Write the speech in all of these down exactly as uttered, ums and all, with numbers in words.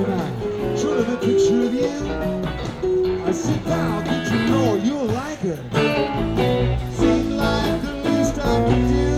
when I showed him a picture of you. I said, now, did you know you'll like her? Seemed like the least I could do.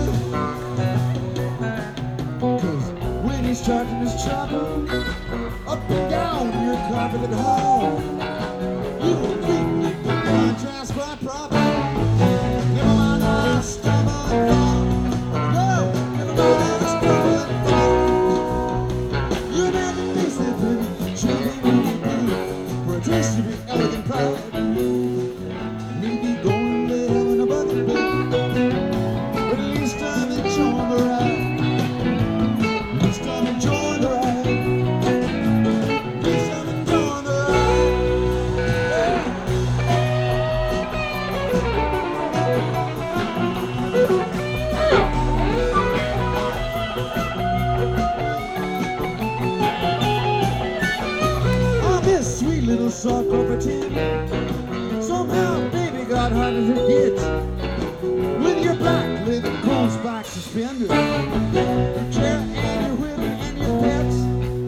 Cause when he's charging his trouble, up and down your carpeted hall, you will treat me the contrast quite proper. Never mind, I'll stumble and fall. No, never mind, I'll stumble and fall. You never taste it, baby. Show me what you do. For a taste of your elegant pride. Maybe going to hell in a bucket, baby. But at least I'm enjoying the ride. At least I'm enjoying the ride. Little soft over tin. Somehow, baby, got harder to get. With your black linen cone spike suspender, your chair and your whip and your pets.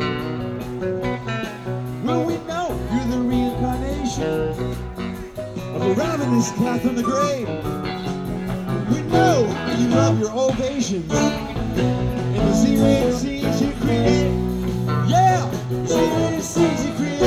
Well, we know you're the reincarnation of a ravenous cat from the grave. We know you love your ovations and the Z-rated scenes you create. Yeah, Z-rated scenes you create.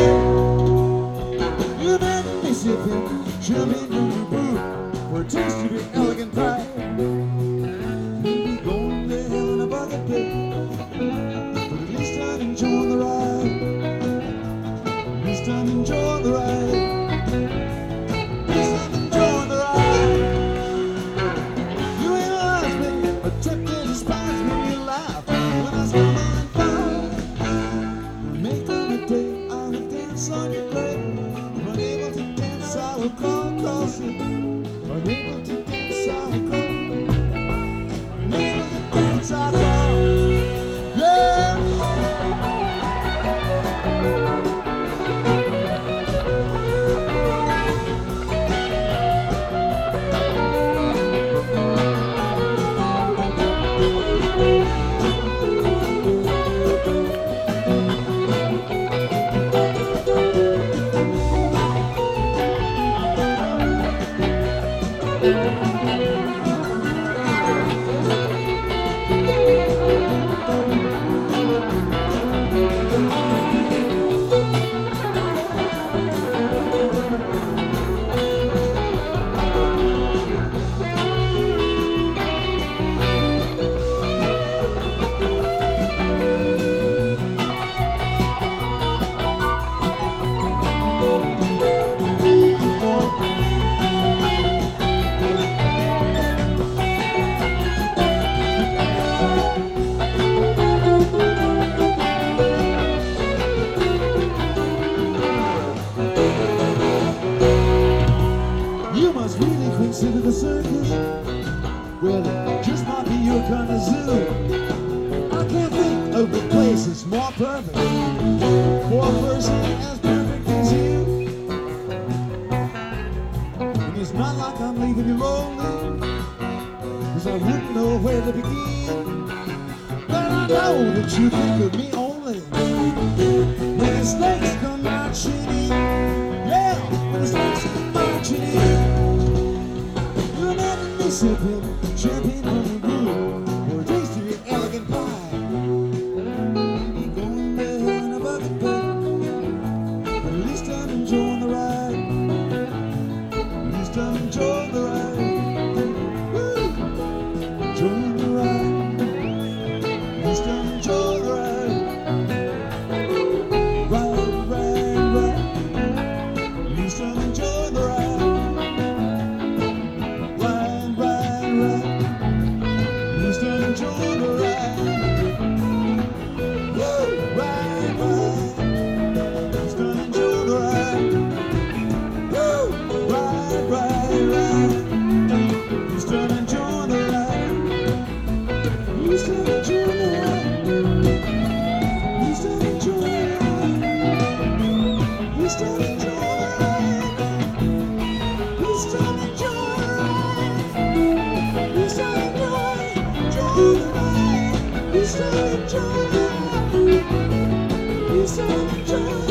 Show me new boot for a taste of your elegant pride. Maybe going to hell in a bucket, babe, but at least I'm enjoying the ride. At least I'm enjoying the ride. At least I'm enjoying the ride. You ain't lies, baby, but tempted despise me. You laugh when I stumble and fall. Make on a day I'll dance on your grave. Unable to dance, I will call. Unable to dance, I will go. Unable to dance, I go. Yeah. Consider the circus, well, it just might be your kind of zoo. I can't think of a place that's more perfect for a person as perfect as you. And it's not like I'm leaving you lonely, cause I wouldn't know where to begin. But I know that you think of me only when the snakes come marching in. Yeah, when the snakes come marching in. Sipping champagne from the brew for a taste of your elegant pie. Maybe going to hell in a bucket, babe, but at least I'm enjoying the ride. At least I'm enjoying the ride. Woo! Enjoying the ride. At least I'm enjoying the ride. Ride, ride, ride. At least I'm enjoying the ride. least uninjured.